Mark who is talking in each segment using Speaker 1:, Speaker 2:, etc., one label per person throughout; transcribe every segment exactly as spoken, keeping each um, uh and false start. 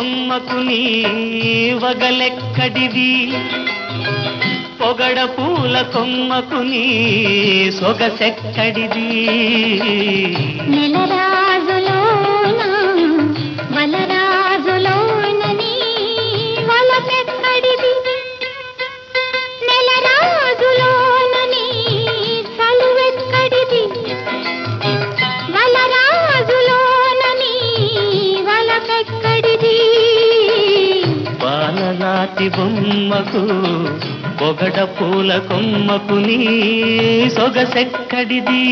Speaker 1: బొమ్మకు నీ వగలెక్కడిది, పొగడ పూల కొమ్మకు నీ సొగసెక్కడిది.
Speaker 2: నెలరాజులోన వలరాజులోన నీ వలపెక్కడిది, నెలరాజులోన నీ చలువెక్కడిది, వలరాజులోన నీ వలపెక్కడిది.
Speaker 1: బాలనాటి బొమ్మకు పొగడ పూల కొమ్మకు నీ సొగసెక్కడిది.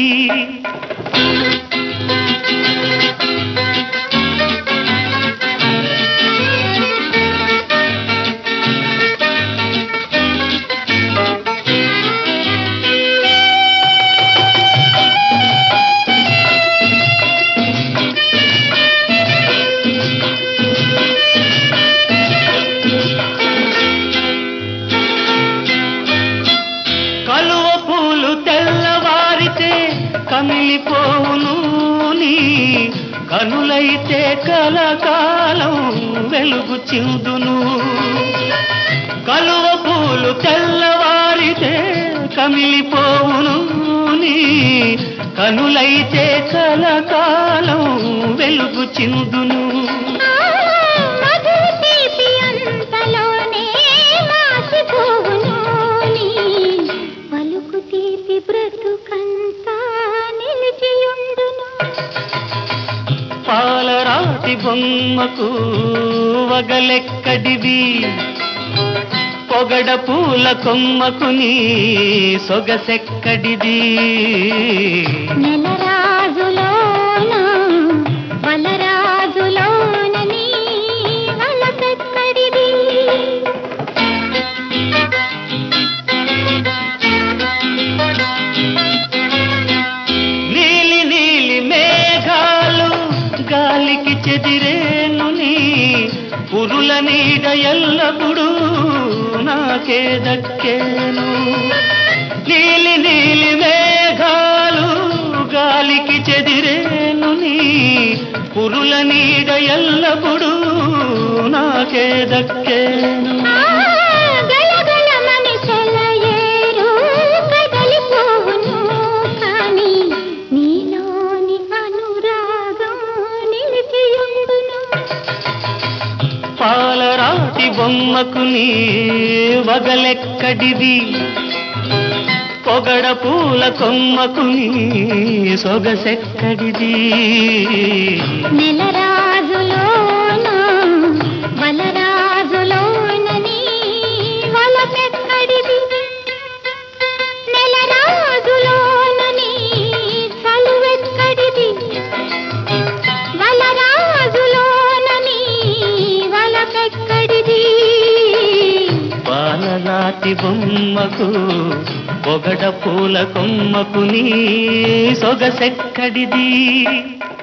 Speaker 1: కలువ పూలు తెల్లవారితే కమిలిపోవును నీ కనులైతే కలకాలం వెలుగు చిందును. కలువ పూలు తెల్లవారితే కమిలిపోవును నీ కనులైతే కలకాలం వెలుగు చిందును. పాలరాతి బొమ్మకు వగలెక్కడివి, పొగడ పూల కొమ్మకు నీ సొగసెక్కడిది.
Speaker 2: నెలరాజులోన వలరాజులోన నీ వలపెక్కడిది.
Speaker 1: నీలి నీలి మేఘాలు గాలికి చెదిరేను నీ పురుల నీడ ఎల్లప్పుడు నాకే దక్కేను. నీలి నీలి మేఘాలు గాలికి చెదిరేను నీ పురుల నీడ ఎల్లప్పుడు నాకే దక్కేను. పాలరాతి బొమ్మకు నీ వగలెక్కడిది, పొగడ పూల కొమ్మకు నీ సొగసెక్కడిది.
Speaker 2: నెలరాజులోన వలరాజులోన నీ వలపెక్కడిది, నెలరాజులోన నీ చలువెక్కడిది, వలరాజులోన నీ వలపెక్కడిది.
Speaker 1: పాలనాటి బొమ్మకు పొగడ పూల కొమ్మకు నీ సొగసెక్కడిది.